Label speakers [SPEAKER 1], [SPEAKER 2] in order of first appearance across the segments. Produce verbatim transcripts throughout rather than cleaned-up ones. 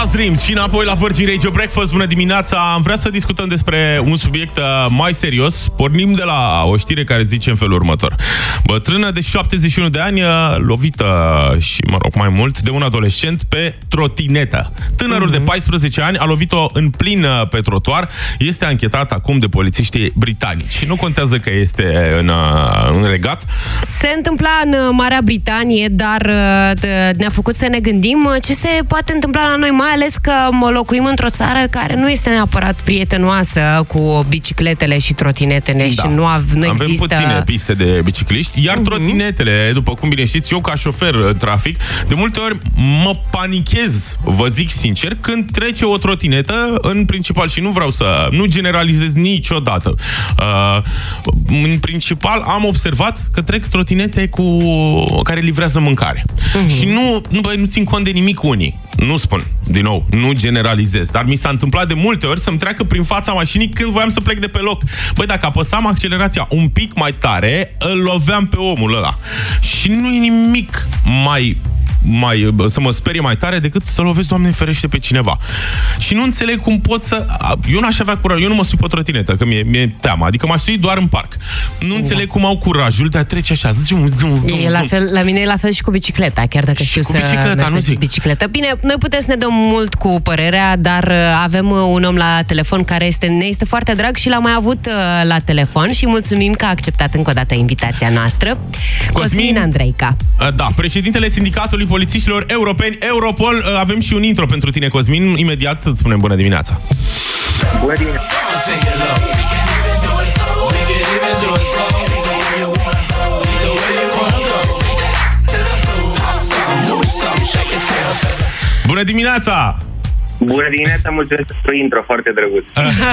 [SPEAKER 1] Lost Dreams și înapoi la Virgin Radio Breakfast. Bună dimineața! Am vrea să discutăm despre un subiect mai serios. Pornim de la o știre care zice în felul următor. Bătrână de șaptezeci și unu de ani lovită și, mă rog, mai mult, de un adolescent pe trotinetă. Tânărul mm-hmm. de paisprezece ani a lovit-o în plin pe trotuar. Este anchetat acum de polițiștii britanici. Și nu contează că este în, în regat.
[SPEAKER 2] Se întâmpla în Marea Britanie, dar ne-a făcut să ne gândim ce se poate întâmpla la noi, mai ales că locuim într-o țară care nu este neapărat prietenoasă cu bicicletele și trotinetele da. și nu, av- nu
[SPEAKER 1] Avem
[SPEAKER 2] există...
[SPEAKER 1] puține piste de bicicliști, iar uh-huh. trotinetele, după cum bine știți, eu ca șofer în trafic, de multe ori mă panichez, vă zic sincer, când trece o trotinetă, în principal, și nu vreau să, nu generalizez niciodată. Uh, în principal am observat că trec trotinete cu care livrează mâncare. Uh-huh. Și nu, nu, bă, nu țin cont de nimic unii. Nu spun, din nou, nu generalizez, dar mi s-a întâmplat de multe ori să-mi treacă prin fața mașinii când voiam să plec de pe loc. Băi, dacă apăsam accelerația un pic mai tare, îl loveam pe omul ăla. Și nu e nimic mai... mai, să mă sperie mai tare decât să lovesc, Doamne ferește, pe cineva. Și nu înțeleg cum pot să... Eu n-aș avea curaj, eu nu mă sui pe trotinetă, că mi-e, mi-e teamă, adică m-aș sui doar în parc. Nu înțeleg cum au curajul de a trece așa, zum, zum, zum,
[SPEAKER 2] e la, fel, la mine e la fel și cu bicicleta, chiar dacă
[SPEAKER 1] și
[SPEAKER 2] știu
[SPEAKER 1] cu
[SPEAKER 2] să
[SPEAKER 1] bicicleta, nu zic.
[SPEAKER 2] bicicletă. Bine, noi putem să ne dăm mult cu părerea, dar avem un om la telefon care este, ne este foarte drag și l-am mai avut la telefon și mulțumim că a acceptat încă o dată invitația noastră. Cosmin, Cosmin Andreica.
[SPEAKER 1] Da, președintele Sindicatului Polițiștilor Europeni, Europol. Avem și un intro pentru tine, Cosmin. Imediat îți spunem bună dimineața.
[SPEAKER 3] Bună dimineața.
[SPEAKER 1] Bună dimineața!
[SPEAKER 3] Bună dimineața, mulțumesc pentru intro, foarte drăguț.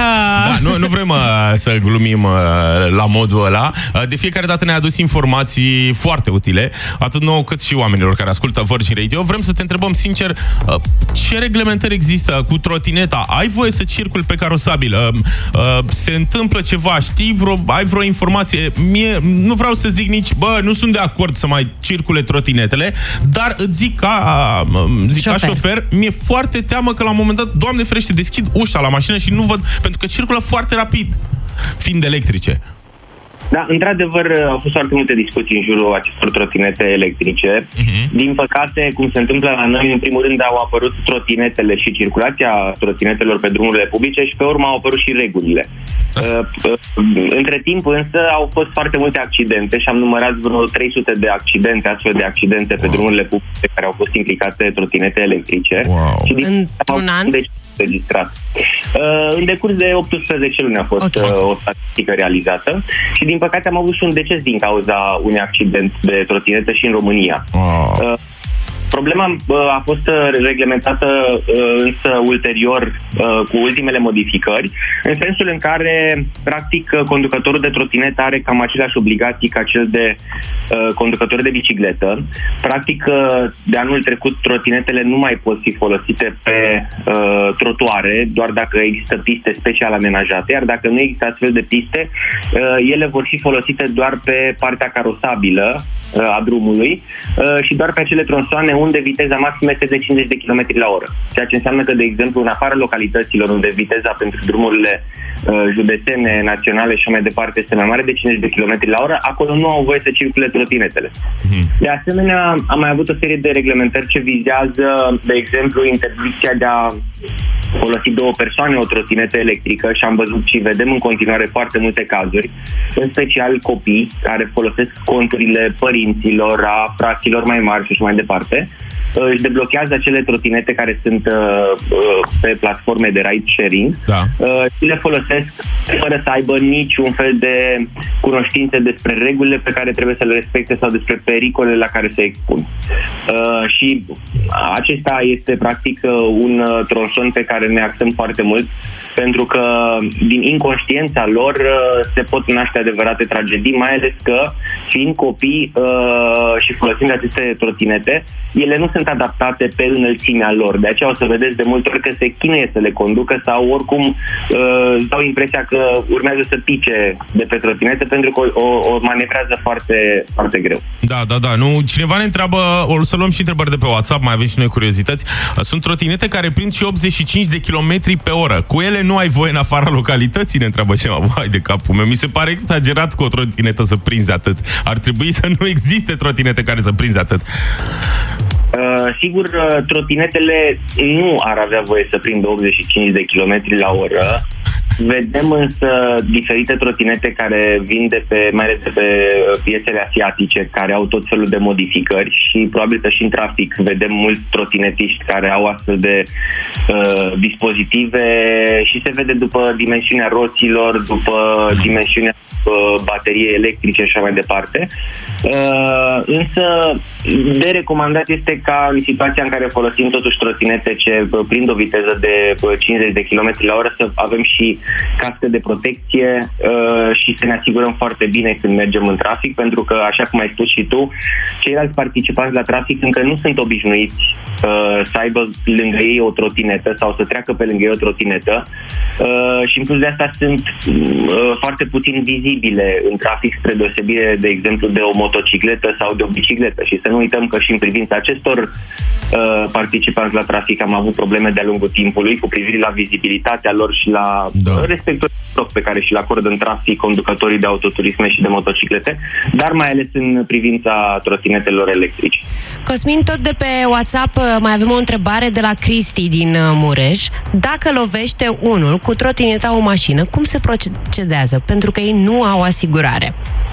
[SPEAKER 1] Da, nu, nu vrem uh, să glumim uh, la modul ăla. Uh, de fiecare dată ne-a adus informații foarte utile, atât nouă cât și oamenilor care ascultă Virgin Radio. Vrem să te întrebăm sincer, uh, ce reglementări există cu trotineta? Ai voie să circuli pe carosabil? Uh, uh, se întâmplă ceva? Știi vreo, ai vreo informație? Mie, nu vreau să zic nici, bă, nu sunt de acord să mai circule trotinetele, dar îți zic ca, uh, zic șofer. ca șofer, mi-e foarte teamă că la un moment dat, Doamne ferește, deschid ușa la mașină și nu văd, pentru că circulă foarte rapid, fiind electrice.
[SPEAKER 3] Da, într-adevăr, au fost foarte multe discuții în jurul acestor trotinete electrice. Uh-huh. Din păcate, cum se întâmplă la noi, în primul rând au apărut trotinetele și circulația trotinetelor pe drumurile publice și pe urmă au apărut și regulile. Uh, uh, între timp, însă, au fost foarte multe accidente și am numărat vreo trei sute de accidente, astfel de accidente wow. pe drumurile publice care au fost implicate trotinete electrice.
[SPEAKER 1] Wow.
[SPEAKER 3] Și
[SPEAKER 2] într-un an?
[SPEAKER 3] Deci, registrat. Uh, în decurs de optsprezece luni a fost okay. uh, o statistică realizată și din păcate am avut și un deces din cauza unui accident de trotinetă și în România.
[SPEAKER 1] Oh.
[SPEAKER 3] Uh, Problema a fost reglementată însă ulterior cu ultimele modificări, în sensul în care, practic, conducătorul de trotinetă are cam aceleași obligații ca cel de conducător de bicicletă. Practic, de anul trecut, trotinetele nu mai pot fi folosite pe uh, trotuare, doar dacă există piste special amenajate, iar dacă nu există astfel de piste, uh, ele vor fi folosite doar pe partea carosabilă a drumului uh, și doar pe acele tronsoane unde viteza maximă este de cincizeci de kilometri la oră. Ceea ce înseamnă că, de exemplu, în afara localităților unde viteza pentru drumurile uh, județene, naționale și mai departe este mai mare de cincizeci de kilometri la oră, acolo nu au voie să circule trotinetele. Mm. De asemenea, am mai avut o serie de reglementări ce vizează, de exemplu, interdicția de a folosi două persoane o trotinetă electrică și am văzut și vedem în continuare foarte multe cazuri, în special copii care folosesc conturile părinților, a fraților mai mari și așa mai departe, își deblochează acele trotinete care sunt uh, pe platforme de ride sharing
[SPEAKER 1] da.
[SPEAKER 3] uh, și le folosesc fără să aibă niciun fel de cunoștințe despre regulile pe care trebuie să le respecte sau despre pericolele la care se expun. Uh, și acesta este practic un tronson pe care ne axăm foarte mult pentru că din inconștiența lor se pot naște adevărate tragedii, mai ales că, fiind copii uh, și folosind aceste trotinete, ele nu sunt adaptate pe înălțimea lor. De aceea o să vedeți de multe ori că se chinuie să le conducă sau oricum uh, dau impresia că urmează să pice de pe trotinete pentru că o, o manevrează foarte, foarte greu.
[SPEAKER 1] Da, da, da. Nu, cineva ne întreabă, o să luăm și întrebări de pe WhatsApp, mai avem și noi curiozități. Sunt trotinete care prind și optzeci și cinci de kilometri pe oră. Cu ele nu ai voie în afara localității, ne întreabă cineva. Vai de capul meu, mi se pare exagerat cu o trotinetă să prinzi atât. Ar trebui să nu existe trotinete care să prinzi atât.
[SPEAKER 3] Uh, sigur, uh, trotinetele nu ar avea voie să prindă optzeci și cinci de kilometri la oră. Vedem însă diferite trotinete care vin de pe, mai ales de pe piețele asiatice, care au tot felul de modificări și probabil că și în trafic vedem mulți trotinetiști care au astfel de uh, dispozitive și se vede după dimensiunea roților, după dimensiunea baterie electrice și așa mai departe. Uh, însă, de recomandat este ca în situația în care folosim totuși trotinete ce prind o viteză de cincizeci de kilometri la oră să avem și cască de protecție uh, și să ne asigurăm foarte bine când mergem în trafic, pentru că, așa cum ai spus și tu, ceilalți participanți la trafic încă nu sunt obișnuiți uh, să aibă lângă ei o trotinetă sau să treacă pe lângă ei o trotinetă uh, și în plus de asta sunt uh, foarte puțin vizibili în trafic spre deosebire, de exemplu, de o motocicletă sau de o bicicletă. Și să nu uităm că și în privința acestor uh, participanți la trafic am avut probleme de-a lungul timpului cu privire la vizibilitatea lor și la da. respectul pe care și-l acordă în trafic conducătorii de autoturisme și de motociclete, dar mai ales în privința trotinetelor electrice.
[SPEAKER 2] Cosmin, tot de pe WhatsApp mai avem o întrebare de la Cristi din Mureș. Dacă lovește unul cu trotineta o mașină, cum se procedează? Pentru că ei nu au asigurare.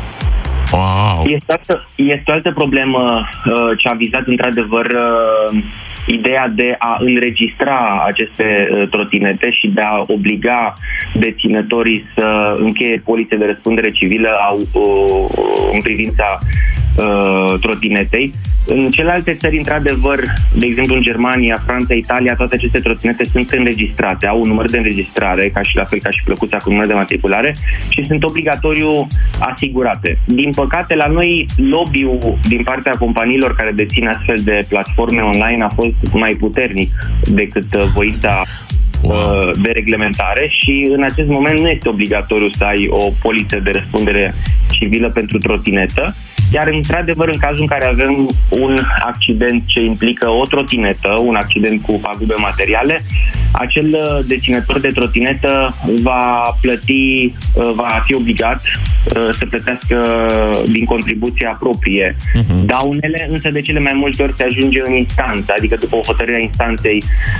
[SPEAKER 1] Wow.
[SPEAKER 3] Este, altă, este o altă problemă uh, ce a vizat într-adevăr uh, ideea de a înregistra aceste uh, trotinete și de a obliga deținătorii să încheie polițe de răspundere civilă au, uh, în privința uh, trotinetei. În celelalte țări, într-adevăr, de exemplu în Germania, Franța, Italia, toate aceste trotinete sunt înregistrate, au un număr de înregistrare, ca și la fel ca și plăcuța cu număr de matriculare și sunt obligatoriu asigurate. Din păcate, la noi lobby-ul din partea companiilor care dețin astfel de platforme online a fost mai puternic decât voința wow. de reglementare și în acest moment nu este obligatoriu să ai o poliță de răspundere civilă pentru trotinetă, iar într-adevăr în cazul în care avem un accident ce implică o trotinetă, un accident cu pagube materiale, acel deținător de trotinetă va plăti, va fi obligat să plătească din contribuția proprie uh-huh. daunele, însă de cele mai multe ori se ajunge în instanță, adică după o hotărâre a instanței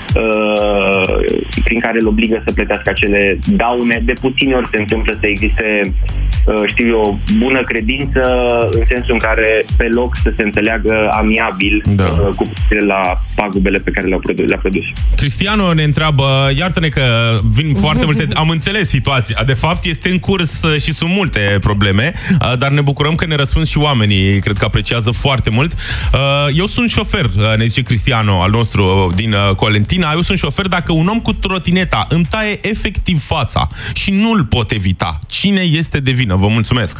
[SPEAKER 3] uh, prin care îl obligă să plătească acele daune. De puține ori se întâmplă să existe, uh, știu eu, bună credință, în sensul în care pe loc să se înțeleagă amiabil da. uh, cu privire la pagubele pe care le-au produs. Le-a produs.
[SPEAKER 1] Cristiano ne întreabă, iartă-ne că vin foarte multe, am înțeles situația, de fapt este în curs și sunt multe probleme, dar ne bucurăm că ne răspund și oamenii, cred că apreciază foarte mult. Eu sunt șofer, ne zice Cristiano, al nostru din Colentina, eu sunt șofer, dacă un om cu trotineta îmi taie efectiv fața și nu-l pot evita, cine este de vină? Vă mulțumesc!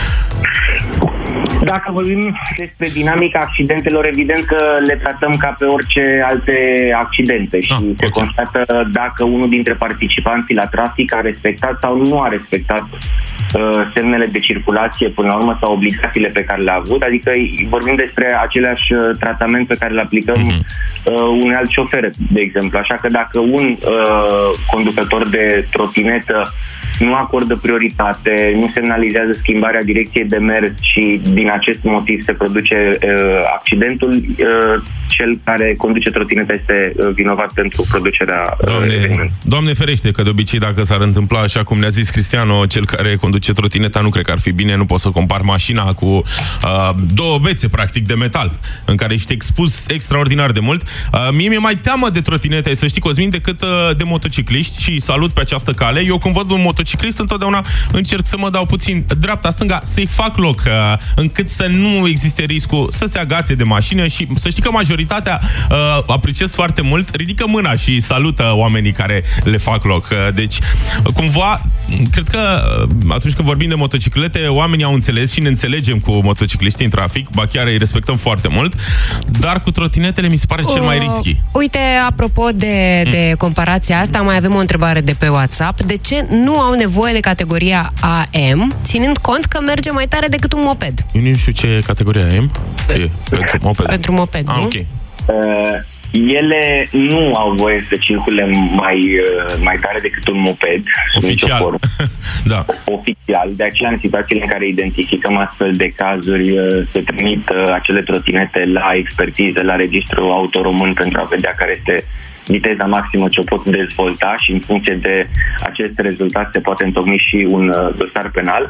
[SPEAKER 3] Dacă vorbim despre dinamica accidentelor, evident că le tratăm ca pe orice alte accidente și ah, se okay. constată dacă unul dintre participanții la trafic a respectat sau nu a respectat uh, semnele de circulație până la urmă sau obligațiile pe care le-a avut, adică vorbim despre același uh, tratament pe care le aplicăm uh-huh. uh, unui alt șofer, de exemplu. Așa că dacă un uh, conducător de trotinetă nu acordă prioritate, nu semnalizează schimbarea direcției de mers și din acest motiv se produce uh, accidentul, uh, cel care conduce trotineta este uh, vinovat pentru producerea uh,
[SPEAKER 1] Doamne, Doamne ferește, că de obicei dacă s-ar întâmpla așa cum ne-a zis Cristiano, cel care conduce trotineta, nu cred că ar fi bine, nu poți să compari mașina cu uh, două bețe, practic, de metal, în care ești expus extraordinar de mult. Uh, mie mi-e mai teamă de trotinete, să știi, Cosmin, decât uh, de motocicliști și salut pe această cale. Eu când văd un motociclist, întotdeauna încerc să mă dau puțin dreapta-stânga, să-i fac loc uh, în încât să nu existe riscul să se agațe de mașină și să știi că majoritatea uh, apreciez foarte mult, ridică mâna și salută oamenii care le fac loc. Deci, cumva, cred că atunci când vorbim de motociclete, oamenii au înțeles și ne înțelegem cu motocicliștii în trafic, ba chiar îi respectăm foarte mult, dar cu trotinetele mi se pare cel mai risky.
[SPEAKER 2] Uh, uite, apropo de, de comparația asta, mai avem o întrebare de pe WhatsApp. De ce nu au nevoie de categoria A M, ținând cont că merge mai tare decât un moped?
[SPEAKER 1] Eu nu știu ce e categoria M. E pentru moped.
[SPEAKER 2] Pentru moped,
[SPEAKER 1] ah,
[SPEAKER 2] nu?
[SPEAKER 1] ok.
[SPEAKER 3] Uh, ele nu au voie să circule mai, uh, mai tare decât un moped.
[SPEAKER 1] Oficial.
[SPEAKER 3] Da. Oficial. De aceea, în situațiile în care identificăm astfel de cazuri, uh, se trimit uh, acele trotinete la expertiză, la registrul auto român pentru a vedea care este viteza maximă ce o pot dezvolta și în funcție de acest rezultat se poate întocmi și un uh, dosar penal.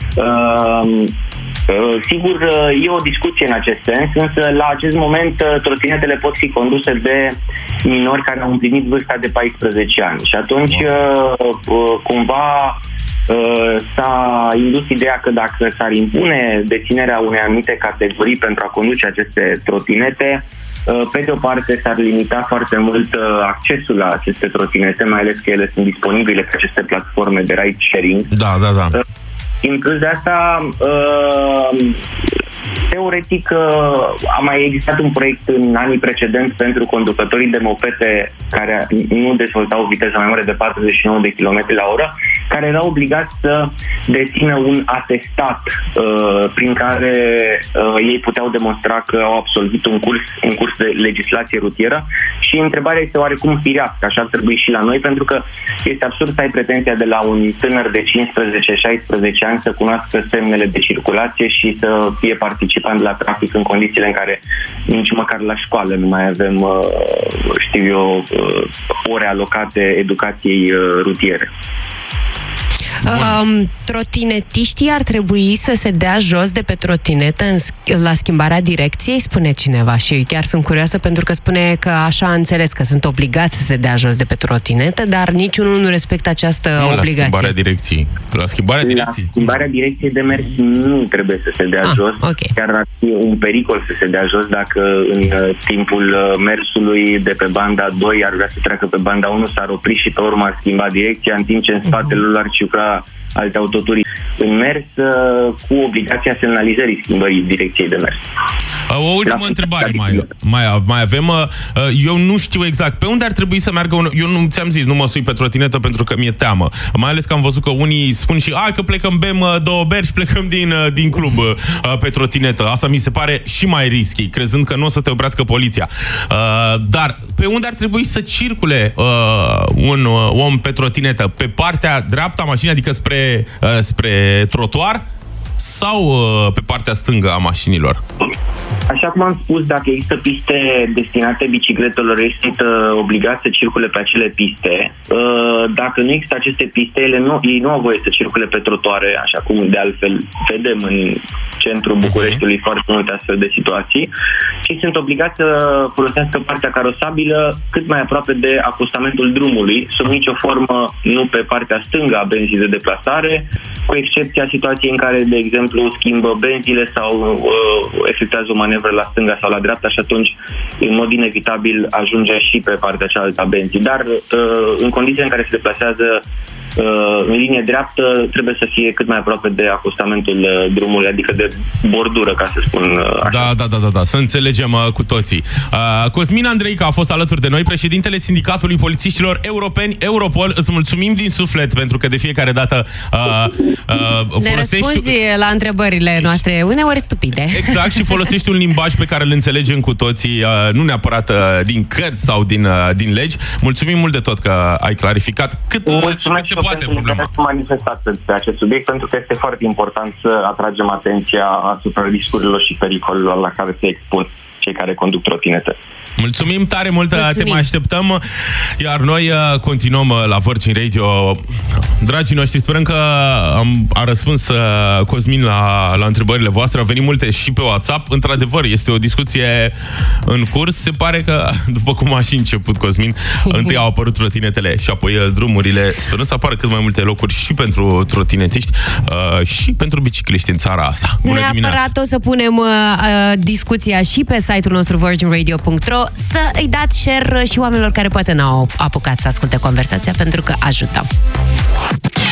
[SPEAKER 3] Uh, Uh, sigur, uh, e o discuție în acest sens, însă la acest moment uh, trotinetele pot fi conduse de minori care au împlinit vârsta de paisprezece ani și atunci uh, uh, cumva uh, s-a indus ideea că dacă s-ar impune deținerea unei anumite categorii pentru a conduce aceste trotinete, uh, pe de o parte s-ar limita foarte mult uh, accesul la aceste trotinete, mai ales că ele sunt disponibile pe aceste platforme de ride sharing.
[SPEAKER 1] Da, da, da.
[SPEAKER 3] Uh, În plus de asta, uh, teoretic uh, a mai existat un proiect în anii precedenți pentru conducătorii de mopede care nu dezvoltau viteză mai mare de patruzeci și nouă de kilometri la oră, care erau obligați să dețină un atestat uh, prin care uh, ei puteau demonstra că au absolvit un curs, un curs de legislație rutieră și întrebarea este oarecum firească, așa ar trebui și la noi, pentru că este absurd să ai pretenția de la un tânăr de cincisprezece șaisprezece ani să cunoască semnele de circulație și să fie participant la trafic în condițiile în care nici măcar la școală nu mai avem, știu eu, ore alocate educației rutiere.
[SPEAKER 2] Um, trotinetiștii ar trebui să se dea jos de pe trotinetă în, la schimbarea direcției, spune cineva, și chiar sunt curioasă pentru că spune că așa a înțeles că sunt obligați să se dea jos de pe trotinetă, dar niciunul nu respectă această nu, obligație.
[SPEAKER 1] La schimbarea direcției. La schimbarea direcției.
[SPEAKER 3] La schimbarea direcției de mers nu trebuie să se dea ah, jos.
[SPEAKER 2] Okay.
[SPEAKER 3] Chiar ar fi un pericol să se dea jos dacă în timpul mersului de pe banda doi ar vrea să treacă pe banda unu, s-ar opri și pe urmă ar schimba direcția, în timp ce în spatele lor ar ciucla alte autoturisme în mers cu obligația semnalizării schimbării direcției de mers.
[SPEAKER 1] O ultimă la întrebare mai, mai, mai avem. Eu nu știu exact pe unde ar trebui să meargă un... Eu nu ți-am zis, nu mă sui pe trotinetă pentru că mi-e teamă. Mai ales că am văzut că unii spun și a, că plecăm, bem două beri și plecăm din, din club pe trotinetă. Asta mi se pare și mai risky, crezând că nu o să te oprească poliția. Dar pe unde ar trebui să circule un om pe trotinetă? Pe partea dreaptă a mașinii, adică spre, spre trotuar? Sau uh, pe partea stângă a mașinilor?
[SPEAKER 3] Așa cum am spus, dacă există piste destinate bicicletelor, ei sunt uh, obligați să circule pe acele piste. Uh, dacă nu există aceste piste, ele nu, ei nu au voie să circule pe trotuare, așa cum de altfel vedem în centrul Bucureștiului uh-huh. foarte multe astfel de situații, și sunt obligați să folosească partea carosabilă cât mai aproape de acostamentul drumului, sub nicio formă nu pe partea stângă a benzii de deplasare, cu excepția situației în care, de exemplu, schimbă benzile sau uh, efectuează o manevră la stânga sau la dreapta și atunci, în mod inevitabil, ajunge și pe partea cealaltă a benzii. Dar, uh, în condițiile în care se deplasează uh, în linie dreaptă, trebuie să fie cât mai aproape de acostamentul uh, drumului, adică de bordură, ca să spun uh, așa.
[SPEAKER 1] Da, da, da, da, da, să înțelegem uh, cu toții. Uh, Cosmin Andreica a fost alături de noi, președintele Sindicatului Polițiștilor Europeni, Europol. Îți mulțumim din suflet pentru că de fiecare dată uh, uh,
[SPEAKER 2] ne răspunzi la întrebările noastre, uneori stupide.
[SPEAKER 1] Exact, și folosești un limbaj pe care îl înțelegem cu toții, uh, nu neapărat uh, din cărți sau din, uh, din legi. Mulțumim mult de tot că ai clarificat cât, uh, cât se poate problema.
[SPEAKER 3] Mulțumesc manifestat pe acest subiect, pentru că este foarte important să atragem atenția asupra riscurilor și pericolelor la care se expun cei care conduc trotinete.
[SPEAKER 1] Mulțumim tare mult,
[SPEAKER 2] Mulțumim.
[SPEAKER 1] te mai așteptăm. Iar noi continuăm la Virgin Radio. Dragii noștri, sperăm că am, a răspuns Cosmin la, la întrebările voastre. Au venit multe și pe WhatsApp. Într-adevăr, este o discuție în curs. Se pare că, după cum a și început Cosmin, întâi au apărut trotinetele și apoi drumurile. Sperăm să apară cât mai multe locuri și pentru trotinetiști uh, și pentru bicicliști în țara asta. Bună
[SPEAKER 2] Neapărat
[SPEAKER 1] dimineața!
[SPEAKER 2] o să punem uh, discuția și pe site-ul nostru virgin radio punct ro, să îi dați share și oamenilor care poate n-au apucat să asculte conversația, pentru că ajută.